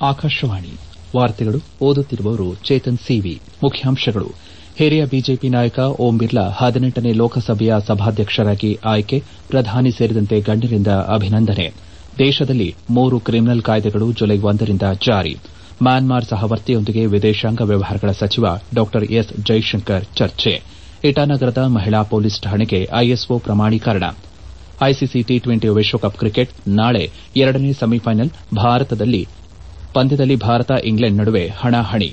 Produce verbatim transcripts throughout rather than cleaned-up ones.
ಆಕಾಶವಾಣಿ ವಾರ್ತೆಗಳು ಓದುತ್ತಿರುವವರು ಚೇತನ್ ಸಿವಿ ಮುಖ್ಯಾಂಶಗಳು ಹಿರಿಯ ಬಿಜೆಪಿ ನಾಯಕ ಓಂ ಬಿರ್ಲಾ ಹದಿನೆಂಟನೇ ಲೋಕಸಭೆಯ ಸಭಾಧ್ಯಕ್ಷರಾಗಿ ಆಯ್ಕೆ ಪ್ರಧಾನಿ ಸೇರಿದಂತೆ ಗಣ್ಯರಿಂದ ಅಭಿನಂದನೆ ದೇಶದಲ್ಲಿ ಮೂರು ಕ್ರಿಮಿನಲ್ ಕಾಯ್ದೆಗಳು ಜುಲೈ ಒಂದರಿಂದ ಜಾರಿ ಮ್ಯಾನ್ಮಾರ್ ಸಹವರ್ತಿಯೊಂದಿಗೆ ವಿದೇಶಾಂಗ ವ್ಯವಹಾರಗಳ ಸಚಿವ ಡಾ ಎಸ್ ಜೈಶಂಕರ್ ಚರ್ಚೆ ಇಟಾನಗರದ ಮಹಿಳಾ ಪೊಲೀಸ್ ಠಾಣೆಗೆ ಐಎಸ್ಒ ಪ್ರಮಾಣೀಕರಣ ಐಸಿಸಿ ಟಿ ಟ್ವೆಂಟಿ ವಿಶ್ವಕಪ್ ಕ್ರಿಕೆಟ್ ನಾಳೆ ಎರಡನೇ ಸೆಮಿಫೈನಲ್ ಪಂದ್ಯದಲ್ಲಿ ಭಾರತ ಇಂಗ್ಲೆಂಡ್ ನಡುವೆ ಹಣಾಹಣಿ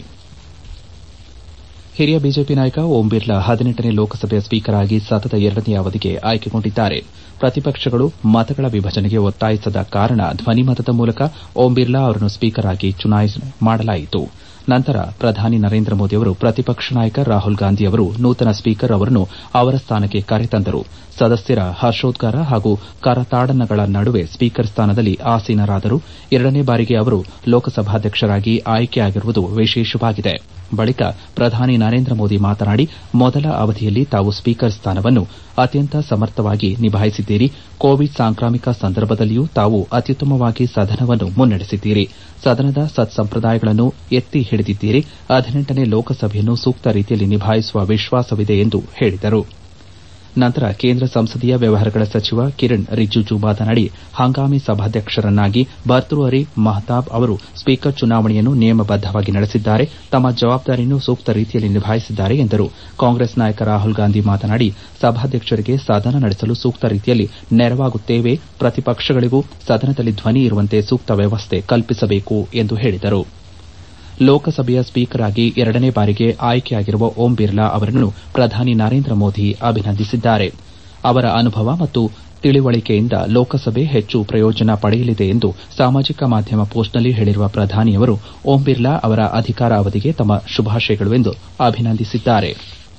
ಹಿರಿಯ ಬಿಜೆಪಿ ನಾಯಕ ಓಂ ಬಿರ್ಲಾ ಹದಿನೆಂಟನೇ ಲೋಕಸಭೆಯ ಸ್ಪೀಕರ್ ಆಗಿ ಸತತ ಎರಡನೇ ಅವಧಿಗೆ ಆಯ್ಕೆಗೊಂಡಿದ್ದಾರೆ ಪ್ರತಿಪಕ್ಷಗಳು ಮತಗಳ ವಿಭಜನೆಗೆ ಒತ್ತಾಯಿಸದ ಕಾರಣ ಧ್ವನಿಮತದ ಮೂಲಕ ಓಂ ಬಿರ್ಲಾ ಅವರನ್ನು ಸ್ಪೀಕರ್ ಆಗಿ ಚುನಾವಣೆ ಮಾಡಲಾಯಿತು ನಂತರ ಪ್ರಧಾನಿ ನರೇಂದ್ರ ಮೋದಿ ಅವರು ಪ್ರತಿಪಕ್ಷ ನಾಯಕ ರಾಹುಲ್ ಗಾಂಧಿ ಅವರು ನೂತನ ಸ್ಪೀಕರ್ ಅವರನ್ನು ಅವರ ಸ್ಥಾನಕ್ಕೆ ಕರೆತಂದರು ಸದಸ್ಯರ ಹರ್ಷೋದ್ಗಾರ ಹಾಗೂ ಕರತಾಡನಗಳ ನಡುವೆ ಸ್ಪೀಕರ್ ಸ್ಥಾನದಲ್ಲಿ ಆಸೀನರಾದರು ಎರಡನೇ ಬಾರಿಗೆ ಅವರು ಲೋಕಸಭಾಧ್ಯಕ್ಷರಾಗಿ ಆಯ್ಕೆಯಾಗಿರುವುದು ವಿಶೇಷವಾಗಿದೆ ಬಳಿಕ ಪ್ರಧಾನಿ ನರೇಂದ್ರ ಮೋದಿ ಮಾತನಾಡಿ ಮೊದಲ ಅವಧಿಯಲ್ಲಿ ತಾವು ಸ್ಪೀಕರ್ ಸ್ಥಾನವನ್ನು ಅತ್ಯಂತ ಸಮರ್ಥವಾಗಿ ನಿಭಾಯಿಸಿದ್ದೀರಿ ಕೋವಿಡ್ ಸಾಂಕ್ರಾಮಿಕ ಸಂದರ್ಭದಲ್ಲಿಯೂ ತಾವು ಅತ್ಯುತ್ತಮವಾಗಿ ಸದನವನ್ನು ಮುನ್ನಡೆಸಿದ್ದೀರಿ ಸದನದ ಸತ್ಸಂಪ್ರದಾಯಗಳನ್ನು ಎತ್ತಿ ಹಿಡಿದಿದ್ದೀರಿ ಹದಿನೆಂಟನೇ ಲೋಕಸಭೆಯನ್ನು ಸೂಕ್ತ ರೀತಿಯಲ್ಲಿ ನಿಭಾಯಿಸುವ ವಿಶ್ವಾಸವಿದೆ ಎಂದು ಹೇಳಿದರು ನಂತರ ಕೇಂದ್ರ ಸಂಸದೀಯ ವ್ಯವಹಾರಗಳ ಸಚಿವ ಕಿರಣ್ ರಿಜಿಜು ಮಾತನಾಡಿ ಹಂಗಾಮಿ ಸಭಾಧ್ಯಕ್ಷರನ್ನಾಗಿ ಭರ್ತೃಹರಿ ಮಹತಾಬ್ ಅವರು ಸ್ಪೀಕರ್ ಚುನಾವಣೆಯನ್ನು ನಿಯಮಬದ್ದವಾಗಿ ನಡೆಸಿದ್ದಾರೆ ತಮ್ಮ ಜವಾಬ್ದಾರಿಯನ್ನು ಸೂಕ್ತ ರೀತಿಯಲ್ಲಿ ನಿಭಾಯಿಸಿದ್ದಾರೆ ಎಂದರು ಕಾಂಗ್ರೆಸ್ ನಾಯಕ ರಾಹುಲ್ ಗಾಂಧಿ ಮಾತನಾಡಿ ಸಭಾಧ್ಯಕ್ಷರಿಗೆ ಸದನ ನಡೆಸಲು ಸೂಕ್ತ ರೀತಿಯಲ್ಲಿ ನೆರವಾಗುತ್ತೇವೆ ಪ್ರತಿಪಕ್ಷಗಳಿಗೂ ಸದನದಲ್ಲಿ ಧ್ವನಿ ಇರುವಂತೆ ಸೂಕ್ತ ವ್ಯವಸ್ಥೆ ಕಲ್ಪಿಸಬೇಕು ಎಂದು ಹೇಳಿದರು ಲೋಕಸಭೆಯ ಸ್ಪೀಕರ್ ಆಗಿ ಎರಡನೇ ಬಾರಿಗೆ ಆಯ್ಕೆಯಾಗಿರುವ ಓಂ ಬಿರ್ಲಾ ಅವರನ್ನು ಪ್ರಧಾನಿ ನರೇಂದ್ರ ಮೋದಿ ಅಭಿನಂದಿಸಿದ್ದಾರೆ ಅವರ ಅನುಭವ ಮತ್ತು ತಿಳಿವಳಿಕೆಯಿಂದ ಲೋಕಸಭೆ ಹೆಚ್ಚು ಪ್ರಯೋಜನ ಪಡೆಯಲಿದೆ ಎಂದು ಸಾಮಾಜಿಕ ಮಾಧ್ಯಮ ಪೋಸ್ಟ್ನಲ್ಲಿ ಹೇಳಿರುವ ಪ್ರಧಾನಿಯವರು ಓಂ ಬಿರ್ಲಾ ಅವರ ಅಧಿಕಾರ ಅವಧಿಗೆ ತಮ್ಮ ಶುಭಾಶಯಗಳು ಎಂದು ಅಭಿನಂದಿಸಿದ್ದಾರೆ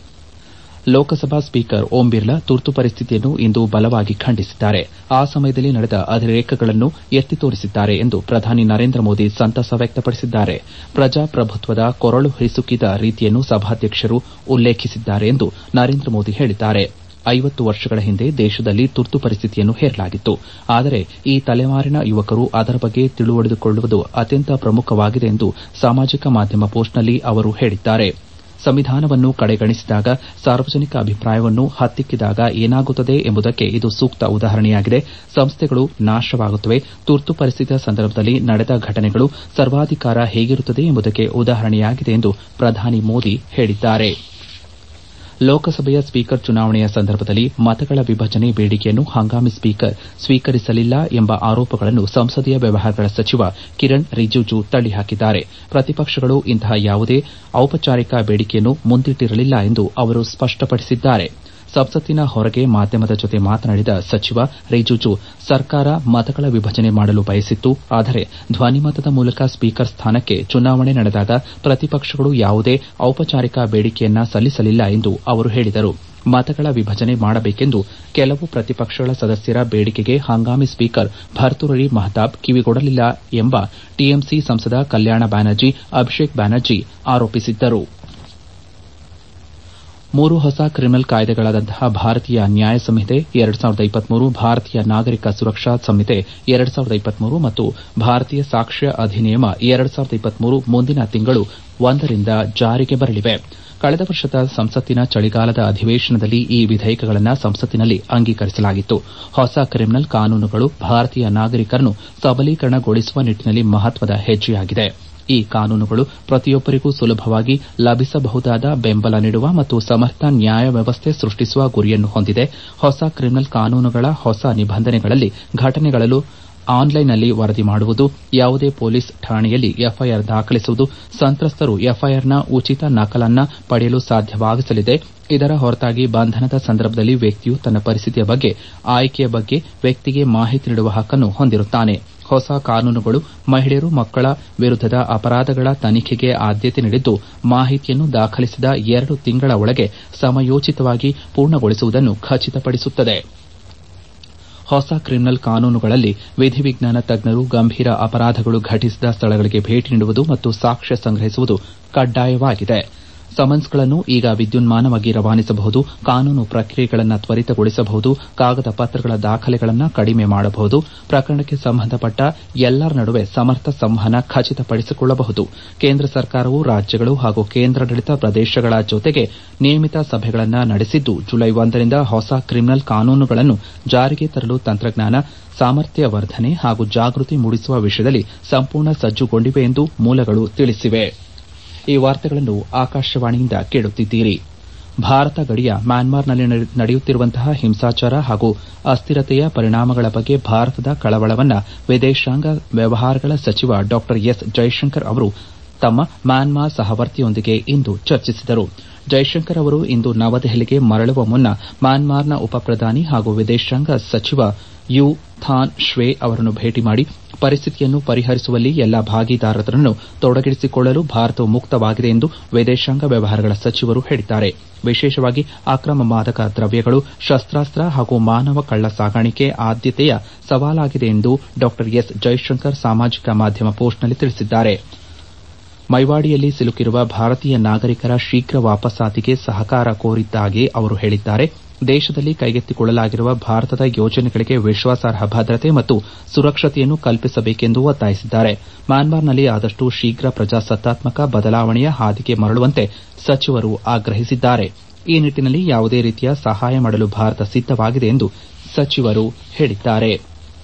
ಲೋಕಸಭಾ ಸ್ಪೀಕರ್ ಓಂ ಬಿರ್ಲಾ ತುರ್ತು ಪರಿಸ್ಥಿತಿಯನ್ನು ಇಂದು ಬಲವಾಗಿ ಖಂಡಿಸಿದ್ದಾರೆ ಆ ಸಮಯದಲ್ಲಿ ನಡೆದ ಅತಿರೇಕಗಳನ್ನು ಎತ್ತಿ ತೋರಿಸಿದ್ದಾರೆ ಎಂದು ಪ್ರಧಾನಿ ನರೇಂದ್ರ ಮೋದಿ ಸಂತಸ ವ್ಯಕ್ತಪಡಿಸಿದ್ದಾರೆ ಪ್ರಜಾಪ್ರಭುತ್ವದ ಕೊರಳು ಹಿಸುಕಿದ ರೀತಿಯನ್ನು ಸಭಾಧ್ಯಕ್ಷರು ಉಲ್ಲೇಖಿಸಿದ್ದಾರೆ ಎಂದು ನರೇಂದ್ರ ಮೋದಿ ಹೇಳಿದ್ದಾರೆ ಐವತ್ತು ವರ್ಷಗಳ ಹಿಂದೆ ದೇಶದಲ್ಲಿ ತುರ್ತು ಪರಿಸ್ಥಿತಿಯನ್ನು ಹೇರಲಾಗಿತ್ತು ಆದರೆ ಈ ತಲೆಮಾರಿನ ಯುವಕರು ಅದರ ಬಗ್ಗೆ ತಿಳಿದುಕೊಳ್ಳುವುದು ಅತ್ಯಂತ ಪ್ರಮುಖವಾಗಿದೆ ಎಂದು ಸಾಮಾಜಿಕ ಮಾಧ್ಯಮ ಪೋಸ್ಟ್ನಲ್ಲಿ ಅವರು ಹೇಳಿದ್ದಾರೆ ಸಂವಿಧಾನವನ್ನು ಕಡೆಗಣಿಸಿದಾಗ ಸಾರ್ವಜನಿಕ ಅಭಿಪ್ರಾಯವನ್ನು ಹತ್ತಿಕ್ಕಿದಾಗ ಏನಾಗುತ್ತದೆ ಎಂಬುದಕ್ಕೆ ಇದು ಸೂಕ್ತ ಉದಾಹರಣೆಯಾಗಿದೆ ಸಂಸ್ಥೆಗಳು ನಾಶವಾಗುತ್ತವೆ ತುರ್ತು ಪರಿಸ್ಥಿತಿಯ ಸಂದರ್ಭದಲ್ಲಿ ನಡೆದ ಘಟನೆಗಳು ಸರ್ವಾಧಿಕಾರ ಹೇಗಿರುತ್ತದೆ ಎಂಬುದಕ್ಕೆ ಉದಾಹರಣೆಯಾಗಿದೆ ಎಂದು ಪ್ರಧಾನಿ ಮೋದಿ ಹೇಳಿದ್ದಾರೆ ಲೋಕಸಭೆಯ ಸ್ಪೀಕರ್ ಚುನಾವಣೆಯ ಸಂದರ್ಭದಲ್ಲಿ ಮತಗಳ ವಿಭಜನೆ ಬೇಡಿಕೆಯನ್ನು ಹಂಗಾಮಿ ಸ್ಪೀಕರ್ ಸ್ವೀಕರಿಸಲಿಲ್ಲ ಎಂಬ ಆರೋಪಗಳನ್ನು ಸಂಸದೀಯ ವ್ಯವಹಾರಗಳ ಸಚಿವ ಕಿರಣ್ ರಿಜಿಜು ತಳ್ಳಿಹಾಕಿದ್ದಾರೆ ಪ್ರತಿಪಕ್ಷಗಳು ಇಂತಹ ಯಾವುದೇ ಔಪಚಾರಿಕ ಬೇಡಿಕೆಯನ್ನು ಮುಂದಿಟ್ಟಿರಲಿಲ್ಲ ಎಂದು ಅವರು ಸ್ಪಷ್ಟಪಡಿಸಿದ್ದಾರೆ ಸಂಸತ್ತಿನ ಹೊರಗೆ ಮಾಧ್ಯಮದ ಜೊತೆ ಮಾತನಾಡಿದ ಸಚಿವ ರಿಜಿಜು ಸರ್ಕಾರ ಮತಗಳ ವಿಭಜನೆ ಮಾಡಲು ಬಯಸಿತ್ತು ಆದರೆ ಧ್ವನಿಮತದ ಮೂಲಕ ಸ್ಪೀಕರ್ ಸ್ಥಾನಕ್ಕೆ ಚುನಾವಣೆ ನಡೆದಾಗ ಪ್ರತಿಪಕ್ಷಗಳು ಯಾವುದೇ ಔಪಚಾರಿಕ ಬೇಡಿಕೆಯನ್ನ ಸಲ್ಲಿಸಲಿಲ್ಲ ಎಂದು ಅವರು ಹೇಳಿದರು ಮತಗಳ ವಿಭಜನೆ ಮಾಡಬೇಕೆಂದು ಕೆಲವು ಪ್ರತಿಪಕ್ಷಗಳ ಸದಸ್ಯರ ಬೇಡಿಕೆಗೆ ಹಂಗಾಮಿ ಸ್ಪೀಕರ್ ಭರ್ತೃಹರಿ ಮಹತಾಬ್ ಕಿವಿಗೊಡಲಿಲ್ಲ ಎಂಬ ಟಿಎಂಸಿ ಸಂಸದ ಕಲ್ಯಾಣ ಬ್ಯಾನರ್ಜಿ ಅಭಿಷೇಕ್ ಬ್ಯಾನರ್ಜಿ ಆರೋಪಿಸಿದ್ದರು ಮೂರು ಹೊಸ ಕ್ರಿಮಿನಲ್ ಕಾಯ್ದೆಗಳಾದಂತಹ ಭಾರತೀಯ ನ್ಯಾಯ ಸಂಹಿತೆ ಎರಡು ಸಾವಿರದ ಇಪ್ಪತ್ಮೂರು ಭಾರತೀಯ ನಾಗರಿಕ ಸುರಕ್ಷಾ ಸಂಹಿತೆ ಎರಡು ಸಾವಿರದ ಇಪ್ಪತ್ಮೂರು ಮತ್ತು ಭಾರತೀಯ ಸಾಕ್ಷ್ಯ ಅಧಿನಿಯಮ ಎರಡು ಸಾವಿರದ ಇಪ್ಪತ್ಮೂರು ಮುಂದಿನ ತಿಂಗಳು ಒಂದರಿಂದ ಜಾರಿಗೆ ಬರಲಿವೆ ಕಳೆದ ವರ್ಷದ ಸಂಸತ್ತಿನ ಚಳಿಗಾಲದ ಅಧಿವೇಶನದಲ್ಲಿ ಈ ವಿಧೇಯಕಗಳನ್ನು ಸಂಸತ್ತಿನಲ್ಲಿ ಅಂಗೀಕರಿಸಲಾಗಿತ್ತು ಹೊಸ ಕ್ರಿಮಿನಲ್ ಕಾನೂನುಗಳು ಭಾರತೀಯ ನಾಗರಿಕರನ್ನು ಸಬಲೀಕರಣಗೊಳಿಸುವ ನಿಟ್ಟಿನಲ್ಲಿ ಮಹತ್ವದ ಹೆಜ್ಜೆಯಾಗಿದೆ ಈ ಕಾನೂನುಗಳು ಪ್ರತಿಯೊಬ್ಬರಿಗೂ ಸುಲಭವಾಗಿ ಲಭಿಸಬಹುದಾದ ಬೆಂಬಲ ನೀಡುವ ಮತ್ತು ಸಮರ್ಥ ನ್ಯಾಯ ವ್ಯವಸ್ಥೆ ಸೃಷ್ಟಿಸುವ ಗುರಿಯನ್ನು ಹೊಂದಿದೆ ಹೊಸ ಕ್ರಿಮಿನಲ್ ಕಾನೂನುಗಳ ಹೊಸ ನಿಬಂಧನೆಗಳಲ್ಲಿ ಘಟನೆಗಳು ಆನ್ಲೈನ್ನಲ್ಲಿ ವರದಿ ಮಾಡುವುದು ಯಾವುದೇ ಪೊಲೀಸ್ ಠಾಣೆಯಲ್ಲಿ ಎಫ್ಐಆರ್ ದಾಖಲಿಸುವುದು ಸಂತ್ರಸ್ತರು ಎಫ್ಐಆರ್ನ ಉಚಿತ ನಕಲನ್ನು ಪಡೆಯಲು ಸಾಧ್ಯವಾಗಿಸಲಿದೆ ಇದರ ಹೊರತಾಗಿ ಬಂಧನದ ಸಂದರ್ಭದಲ್ಲಿ ವ್ಯಕ್ತಿಯು ತನ್ನ ಪರಿಸ್ಥಿತಿಯ ಬಗ್ಗೆ ಆಯ್ಕೆಯ ಬಗ್ಗೆ ವ್ಯಕ್ತಿಗೆ ಮಾಹಿತಿ ನೀಡುವ ಹಕ್ಕನ್ನು ಹೊಂದಿರುತ್ತಾನೆ ಹೊಸ ಕಾನೂನುಗಳು ಮಹಿಳೆಯರು ಮಕ್ಕಳ ವಿರುದ್ದದ ಅಪರಾಧಗಳ ತನಿಖೆಗೆ ಆದ್ಯತೆ ನೀಡಿದ್ದು ಮಾಹಿತಿಯನ್ನು ದಾಖಲಿಸಿದ ಎರಡು ತಿಂಗಳ ಒಳಗೆ ಸಮಯೋಚಿತವಾಗಿ ಪೂರ್ಣಗೊಳಿಸುವುದನ್ನು ಖಚಿತಪಡಿಸುತ್ತದೆ ಹೊಸ ಕ್ರಿಮಿನಲ್ ಕಾನೂನುಗಳಲ್ಲಿ ವಿಧಿವಿಜ್ಞಾನ ತಜ್ಞರು ಗಂಭೀರ ಅಪರಾಧಗಳು ಘಟಿಸಿದ ಸ್ಥಳಗಳಿಗೆ ಭೇಟಿ ನೀಡುವುದು ಮತ್ತು ಸಾಕ್ಷ್ಯ ಸಂಗ್ರಹಿಸುವುದು ಕಡ್ಡಾಯವಾಗಿದೆ ಸಮನ್ಸ್ಗಳನ್ನು ಈಗ ವಿದ್ಯುನ್ಮಾನವಾಗಿ ರವಾನಿಸಬಹುದು, ಕಾನೂನು ಪ್ರಕ್ರಿಯೆಗಳನ್ನು ತ್ವರಿತಗೊಳಿಸಬಹುದು, ಕಾಗದ ಪತ್ರಗಳ ದಾಖಲೆಗಳನ್ನು ಕಡಿಮೆ ಮಾಡಬಹುದು, ಪ್ರಕರಣಕ್ಕೆ ಸಂಬಂಧಪಟ್ಟ ಎಲ್ಲರ ನಡುವೆ ಸಮರ್ಥ ಸಂವಹನ ಖಚಿತಪಡಿಸಿಕೊಳ್ಳಬಹುದು. ಕೇಂದ್ರ ಸರ್ಕಾರವು ರಾಜ್ಯಗಳು ಹಾಗೂ ಕೇಂದ್ರಾಡಳಿತ ಪ್ರದೇಶಗಳ ಜೊತೆಗೆ ನಿಯಮಿತ ಸಭೆಗಳನ್ನು ನಡೆಸಿದ್ದು, ಜುಲೈ ಒಂದರಿಂದ ಹೊಸ ಕ್ರಿಮಿನಲ್ ಕಾನೂನುಗಳನ್ನು ಜಾರಿಗೆ ತರಲು ತಂತ್ರಜ್ಞಾನ, ಸಾಮರ್ಥ್ಯ ವರ್ಧನೆ ಹಾಗೂ ಜಾಗೃತಿ ಮೂಡಿಸುವ ವಿಷಯದಲ್ಲಿ ಸಂಪೂರ್ಣ ಸಜ್ಜುಗೊಂಡಿವೆ ಎಂದು ಮೂಲಗಳು ತಿಳಿಸಿವೆ. ಈ ವಾರ್ತೆಗಳನ್ನು ಆಕಾಶವಾಣಿಯಿಂದ ಕೇಳುತ್ತಿದ್ದೀರಿ. ಭಾರತ ಗಡಿಯ ಮ್ಯಾನ್ಮಾರ್ನಲ್ಲಿ ನಡೆಯುತ್ತಿರುವಂತಹ ಹಿಂಸಾಚಾರ ಹಾಗೂ ಅಸ್ಥಿರತೆಯ ಪರಿಣಾಮಗಳ ಬಗ್ಗೆ ಭಾರತದ ಕಳವಳವನ್ನು ವಿದೇಶಾಂಗ ವ್ಯವಹಾರಗಳ ಸಚಿವ ಡಾ ಎಸ್ ಜೈಶಂಕರ್ ಅವರು ತಮ್ಮ ಮ್ಯಾನ್ಮಾರ್ ಸಹವರ್ತಿಯೊಂದಿಗೆ ಇಂದು ಚರ್ಚಿಸಿದರು. ಜೈಶಂಕರ್ ಅವರು ಇಂದು ನವದೆಹಲಿಗೆ ಮರಳುವ ಮುನ್ನ ಮ್ಯಾನ್ಮಾರ್ನ ಉಪಪ್ರಧಾನಿ ಹಾಗೂ ವಿದೇಶಾಂಗ ಸಚಿವ ಯು ಥಾನ್ ಶ್ವೇ ಅವರನ್ನು ಭೇಟಿ ಮಾಡಿ ಪರಿಸ್ಥಿತಿಯನ್ನು ಪರಿಹರಿಸುವಲ್ಲಿ ಎಲ್ಲಾ ಭಾಗಿದಾರರನ್ನು ತೊಡಗಿಸಿಕೊಳ್ಳಲು ಭಾರತವು ಮುಕ್ತವಾಗಿದೆ ಎಂದು ವಿದೇಶಾಂಗ ವ್ಯವಹಾರಗಳ ಸಚಿವರು ಹೇಳಿದ್ದಾರೆ. ವಿಶೇಷವಾಗಿ ಅಕ್ರಮ ಮಾದಕ ದ್ರವ್ಯಗಳು, ಶಸ್ತಾಸ್ತ್ರ ಹಾಗೂ ಮಾನವ ಕಳ್ಳ ಸಾಗಾಣಿಕೆ ಆದ್ಯತೆಯ ಸವಾಲಾಗಿದೆ ಎಂದು ಡಾ ಎಸ್ ಜೈಶಂಕರ್ ಸಾಮಾಜಿಕ ಮಾಧ್ಯಮ ಪೋಸ್ಟ್ನಲ್ಲಿ ತಿಳಿಸಿದ್ದಾರೆ. ಮೈವಾಡಿಯಲ್ಲಿ ಸಿಲುಕಿರುವ ಭಾರತೀಯ ನಾಗರಿಕರ ಶೀಘ್ರ ವಾಪಸಾತಿಗೆ ಸಹಕಾರ ಕೋರಿದ್ದಾಗಿ ಅವರು ಹೇಳಿದ್ದಾರೆ. ದೇಶದಲ್ಲಿ ಕೈಗೆತ್ತಿಕೊಳ್ಳಲಾಗಿರುವ ಭಾರತದ ಯೋಜನೆಗಳಿಗೆ ವಿಶ್ವಾಸಾರ್ಹ ಭದ್ರತೆ ಮತ್ತು ಸುರಕ್ಷತೆಯನ್ನು ಕಲ್ಪಿಸಬೇಕೆಂದು ಒತ್ತಾಯಿಸಿದ್ದಾರೆ. ಮ್ಯಾನ್ಮಾರ್ನಲ್ಲಿ ಆದಷ್ಟು ಶೀಘ್ರ ಪ್ರಜಾಸತ್ತಾತ್ಮಕ ಬದಲಾವಣೆಯ ಹಾದಿಗೆ ಮರಳುವಂತೆ ಸಚಿವರು ಆಗ್ರಹಿಸಿದ್ದಾರೆ. ಈ ನಿಟ್ಟಿನಲ್ಲಿ ಯಾವುದೇ ರೀತಿಯ ಸಹಾಯ ಮಾಡಲು ಭಾರತ ಸಿದ್ದವಾಗಿದೆ ಎಂದು ಸಚಿವರು ಹೇಳಿದ್ದಾರೆ.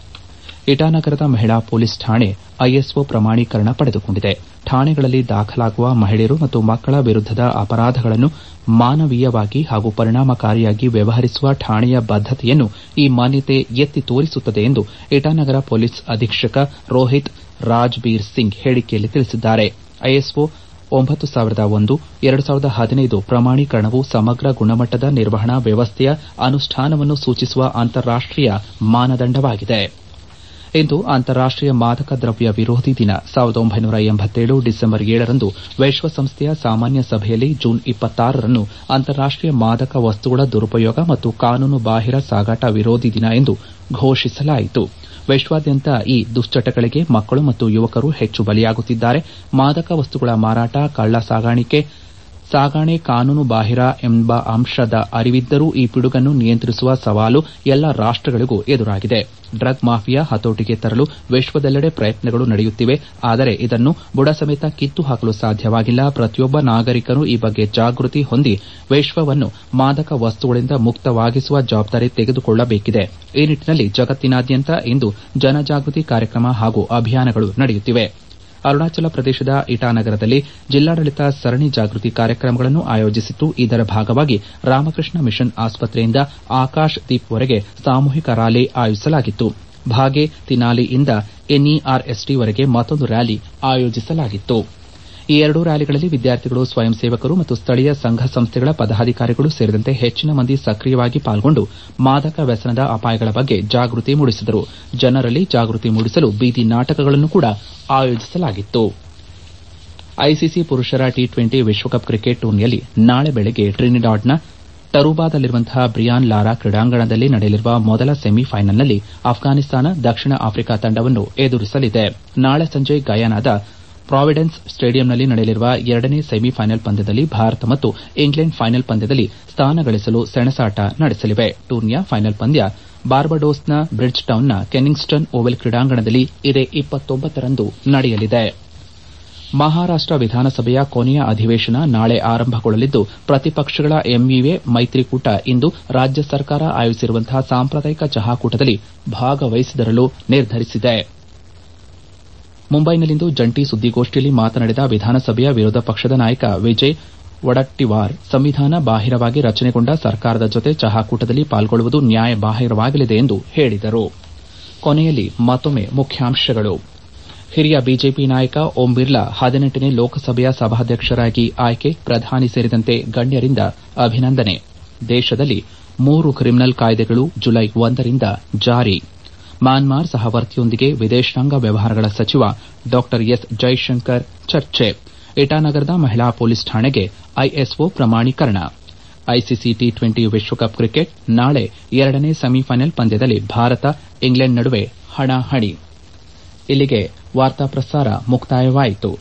ಇಟಾನಗರದ ಮಹಿಳಾ ಪೊಲೀಸ್ ಠಾಣೆ ಐಎಸ್ಒ ಪ್ರಮಾಣೀಕರಣ ಪಡೆದುಕೊಂಡಿದೆ. ಠಾಣೆಗಳಲ್ಲಿ ದಾಖಲಾಗುವ ಮಹಿಳೆಯರು ಮತ್ತು ಮಕ್ಕಳ ವಿರುದ್ದದ ಅಪರಾಧಗಳನ್ನು ಮಾನವೀಯವಾಗಿ ಹಾಗೂ ಪರಿಣಾಮಕಾರಿಯಾಗಿ ವ್ಯವಹರಿಸುವ ಠಾಣೆಯ ಬದ್ದತೆಯನ್ನು ಈ ಮಾನ್ಯತೆ ಎತ್ತಿ ತೋರಿಸುತ್ತದೆ ಎಂದು ಇಟಾನಗರ ಪೊಲೀಸ್ ಅಧೀಕ್ಷಕ ರೋಹಿತ್ ರಾಜ್ಬೀರ್ ಸಿಂಗ್ ಹೇಳಿಕೆಯಲ್ಲಿ ತಿಳಿಸಿದ್ದಾರೆ. ಐಎಸ್ಒ ಒಂಬತ್ತು ಸಾವಿರದ ಒಂದು ಎರಡು ಸಾವಿರದ ಹದಿನೈದು ಪ್ರಮಾಣೀಕರಣವು ಸಮಗ್ರ ಗುಣಮಟ್ಟದ ನಿರ್ವಹಣಾ ವ್ಯವಸ್ಥೆಯ ಅನುಷ್ಠಾನವನ್ನು ಸೂಚಿಸುವ ಅಂತಾರಾಷ್ಟೀಯ ಮಾನದಂಡವಾಗಿದೆ. ಇಂದು ಅಂತಾರಾಷ್ಟೀಯ ಮಾದಕ ದ್ರವ್ಯ ವಿರೋಧಿ ದಿನ. ಸಾವಿರದ ಒಂಬೈನೂರ ಎಂಬತ್ತೇಳು ಡಿಸೆಂಬರ್ ಏಳರಂದು ವಿಶ್ವಸಂಸ್ಥೆಯ ಸಾಮಾನ್ಯ ಸಭೆಯಲ್ಲಿ ಜೂನ್ ಇಪ್ಪತ್ತಾರರನ್ನು ಅಂತಾರಾಷ್ಟೀಯ ಮಾದಕ ವಸ್ತುಗಳ ದುರುಪಯೋಗ ಮತ್ತು ಕಾನೂನು ಬಾಹಿರ ಸಾಗಾಟ ವಿರೋಧಿ ದಿನ ಎಂದು ಘೋಷಿಸಲಾಯಿತು. ವಿಶ್ವಾದ್ಯಂತ ಈ ದುಶ್ಚಟಗಳಿಗೆ ಮಕ್ಕಳು ಮತ್ತು ಯುವಕರು ಹೆಚ್ಚು ಬಲಿಯಾಗುತ್ತಿದ್ದಾರೆ. ಮಾದಕ ವಸ್ತುಗಳ ಮಾರಾಟ, ಕಳ್ಳ ಸಾಗಾಣಿಕೆ, ಸಾಗಣೆ ಕಾನೂನು ಬಾಹಿರ ಎಂಬ ಅಂಶದ ಅರಿವಿದ್ದರೂ ಈ ಪಿಡುಗನ್ನು ನಿಯಂತ್ರಿಸುವ ಸವಾಲು ಎಲ್ಲ ರಾಷ್ಟಗಳಿಗೂ ಎದುರಾಗಿದೆ. ಡ್ರಗ್ ಮಾಫಿಯಾ ಹತೋಟಿಗೆ ತರಲು ವಿಶ್ವದೆಲ್ಲೆಡೆ ಪ್ರಯತ್ನಗಳು ನಡೆಯುತ್ತಿವೆ. ಆದರೆ ಇದನ್ನು ಬುಡ ಸಮೇತ ಕಿತ್ತು ಹಾಕಲು ಸಾಧ್ಯವಾಗಿಲ್ಲ. ಪ್ರತಿಯೊಬ್ಬ ನಾಗರಿಕನು ಈ ಬಗ್ಗೆ ಜಾಗೃತಿ ಹೊಂದಿ ವಿಶ್ವವನ್ನು ಮಾದಕ ವಸ್ತುಗಳಿಂದ ಮುಕ್ತವಾಗಿಸುವ ಜವಾಬ್ದಾರಿ ತೆಗೆದುಕೊಳ್ಳಬೇಕಿದೆ. ಈ ನಿಟ್ಟಿನಲ್ಲಿ ಜಗತ್ತಿನಾದ್ಯಂತ ಇಂದು ಜನಜಾಗೃತಿ ಕಾರ್ಯಕ್ರಮ ಹಾಗೂ ಅಭಿಯಾನಗಳು ನಡೆಯುತ್ತಿವೆ. ಅರುಣಾಚಲ ಪ್ರದೇಶದ ಇಟಾನಗರದಲ್ಲಿ ಜಿಲ್ಲಾಡಳಿತ ಸರಣಿ ಜಾಗೃತಿ ಕಾರ್ಯಕ್ರಮಗಳನ್ನು ಆಯೋಜಿಸಿತ್ತು. ಇದರ ಭಾಗವಾಗಿ ರಾಮಕೃಷ್ಣ ಮಿಷನ್ ಆಸ್ಪತ್ರೆಯಿಂದ ಆಕಾಶ್ ದೀಪ್ವರೆಗೆ ಸಾಮೂಹಿಕ ರ್ಯಾಲಿ ಆಯೋಜಿಸಲಾಗಿತ್ತು. ಭಾಗೆ ತಿನಾಲಿಯಿಂದ ಎನ್ಇಆರ್ಎಸ್ಟಿವರೆಗೆ ಮತ್ತೊಂದು ರ್ಯಾಲಿ ಆಯೋಜಿಸಲಾಗಿತ್ತು. ಈ ಎರಡೂ ರ್ಯಾಲಿಗಳಲ್ಲಿ ವಿದ್ಯಾರ್ಥಿಗಳು, ಸ್ವಯಂ ಸೇವಕರು ಮತ್ತು ಸ್ಥಳೀಯ ಸಂಘ ಸಂಸ್ಥೆಗಳ ಪದಾಧಿಕಾರಿಗಳು ಸೇರಿದಂತೆ ಹೆಚ್ಚಿನ ಮಂದಿ ಸಕ್ರಿಯವಾಗಿ ಪಾಲ್ಗೊಂಡು ಮಾದಕ ವ್ಯಸನದ ಅಪಾಯಗಳ ಬಗ್ಗೆ ಜಾಗೃತಿ ಮೂಡಿಸಿದರು. ಜನರಲ್ಲಿ ಜಾಗೃತಿ ಮೂಡಿಸಲು ಬೀದಿ ನಾಟಕಗಳನ್ನು ಕೂಡ ಆಯೋಜಿಸಲಾಗಿತ್ತು. ಐಸಿಸಿ ಪುರುಷರ ಟಿ ಟ್ವೆಂಟಿ ವಿಶ್ವಕಪ್ ಕ್ರಿಕೆಟ್ ಟೂರ್ನಿಯಲ್ಲಿ ನಾಳೆ ಬೆಳಗ್ಗೆ ಟ್ರಿನಿಡಾಡ್ನ ಟರುಬಾದಲ್ಲಿರುವಂತಹ ಬ್ರಿಯಾನ್ ಲಾರಾ ಕ್ರೀಡಾಂಗಣದಲ್ಲಿ ನಡೆಯಲಿರುವ ಮೊದಲ ಸೆಮಿಫೈನಲ್ನಲ್ಲಿ ಅಫ್ಘಾನಿಸ್ತಾನ ದಕ್ಷಿಣ ಆಫ್ರಿಕಾ ತಂಡವನ್ನು ಎದುರಿಸಲಿದೆ. ನಾಳೆ ಸಂಜೆ ಗಯಾನಾದ ಪ್ರಾವಿಡೆನ್ಸ್ ಸ್ಟೇಡಿಯಂನಲ್ಲಿ ನಡೆಯಲಿರುವ ಎರಡನೇ ಸೆಮಿಫೈನಲ್ ಪಂದ್ಯದಲ್ಲಿ ಭಾರತ ಮತ್ತು ಇಂಗ್ಲೆಂಡ್ ಫೈನಲ್ ಪಂದ್ಯದಲ್ಲಿ ಸ್ಥಾನ ಗಳಿಸಲು ಸೆಣಸಾಟ ನಡೆಸಲಿವೆ. ಟೂರ್ನಿಯ ಫೈನಲ್ ಪಂದ್ಯ ಬಾರ್ಬಡೋಸ್ನ ಬ್ರಿಡ್ಜ್ ಟೌನ್ನ ಕೆನ್ನಿಂಗ್ಸ್ಟನ್ ಓವಲ್ ಕ್ರೀಡಾಂಗಣದಲ್ಲಿ ಇದೇ ಇಪ್ಪತ್ತೊಂಬತ್ತರಂದು ನಡೆಯಲಿದೆ. ಮಹಾರಾಷ್ಟ ವಿಧಾನಸಭೆಯ ಕೊನೆಯ ಅಧಿವೇಶನ ನಾಳೆ ಆರಂಭಗೊಳ್ಳಲಿದ್ದು, ಪ್ರತಿಪಕ್ಷಗಳ ಎಂವಿಎ ಮೈತ್ರಿಕೂಟ ಇಂದು ರಾಜ್ಯ ಸರ್ಕಾರ ಆಯೋಜಿಸಿರುವಂತಹ ಸಾಂಪ್ರದಾಯಿಕ ಚಹಾಕೂಟದಲ್ಲಿ ಭಾಗವಹಿಸದಿರಲು ನಿರ್ಧರಿಸಿದೆ. ಮುಂಬೈನಲ್ಲಿಂದು ಜಂಟಿ ಸುದ್ದಿಗೋಷ್ಠಿಯಲ್ಲಿ ಮಾತನಾಡಿದ ವಿಧಾನಸಭೆಯ ವಿರೋಧ ಪಕ್ಷದ ನಾಯಕ ವಿಜಯ್ ವಡಟ್ಟಿವಾರ್, ಸಂವಿಧಾನ ಬಾಹಿರವಾಗಿ ರಚನೆಗೊಂಡ ಸರ್ಕಾರದ ಜೊತೆ ಚಹಾಕೂಟದಲ್ಲಿ ಪಾಲ್ಗೊಳ್ಳುವುದು ನ್ಯಾಯಬಾಹಿರವಾಗಲಿದೆ ಎಂದು ಹೇಳಿದರು. ಕೊನೆಯಲ್ಲಿ ಮತ್ತೊಮ್ಮೆ ಮುಖ್ಯಾಂಶಗಳು. ಹಿರಿಯ ಬಿಜೆಪಿ ನಾಯಕ ಓಂ ಬಿರ್ಲಾ ಹದಿನೆಂಟನೇ ಲೋಕಸಭೆಯ ಸಭಾಧ್ಯಕ್ಷರಾಗಿ ಆಯ್ಕೆ, ಪ್ರಧಾನಿ ಸೇರಿದಂತೆ ಗಣ್ಯರಿಂದ ಅಭಿನಂದನೆ. ದೇಶದಲ್ಲಿ ಮೂರು ಕ್ರಿಮಿನಲ್ ಕಾಯ್ದೆಗಳು ಜುಲೈ ಒಂದರಿಂದ ಜಾರಿ. ಮ್ಯಾನ್ಮಾರ್ ಸಹವರ್ತಿಯೊಂದಿಗೆ ವಿದೇಶಾಂಗ ವ್ಯವಹಾರಗಳ ಸಚಿವ ಡಾ ಎಸ್ ಜೈಶಂಕರ್ ಚರ್ಚೆ. ಇಟಾನಗರದ ಮಹಿಳಾ ಪೊಲೀಸ್ ಠಾಣೆಗೆ ಐಎಸ್ಒ ಪ್ರಮಾಣೀಕರಣ. ಐಸಿಸಿ ಟಿ ಟ್ವೆಂಟಿ ವಿಶ್ವಕಪ್ ಕ್ರಿಕೆಟ್ ನಾಳೆ ಎರಡನೇ ಸೆಮಿಫೈನಲ್ ಪಂದ್ಯದಲ್ಲಿ ಭಾರತ ಇಂಗ್ಲೆಂಡ್ ನಡುವೆ ಹಣಾಹಣಿ. ಇಲ್ಲಿಗೆ ವಾರ್ತಾ ಪ್ರಸಾರ ಮುಕ್ತಾಯವಾಯಿತು.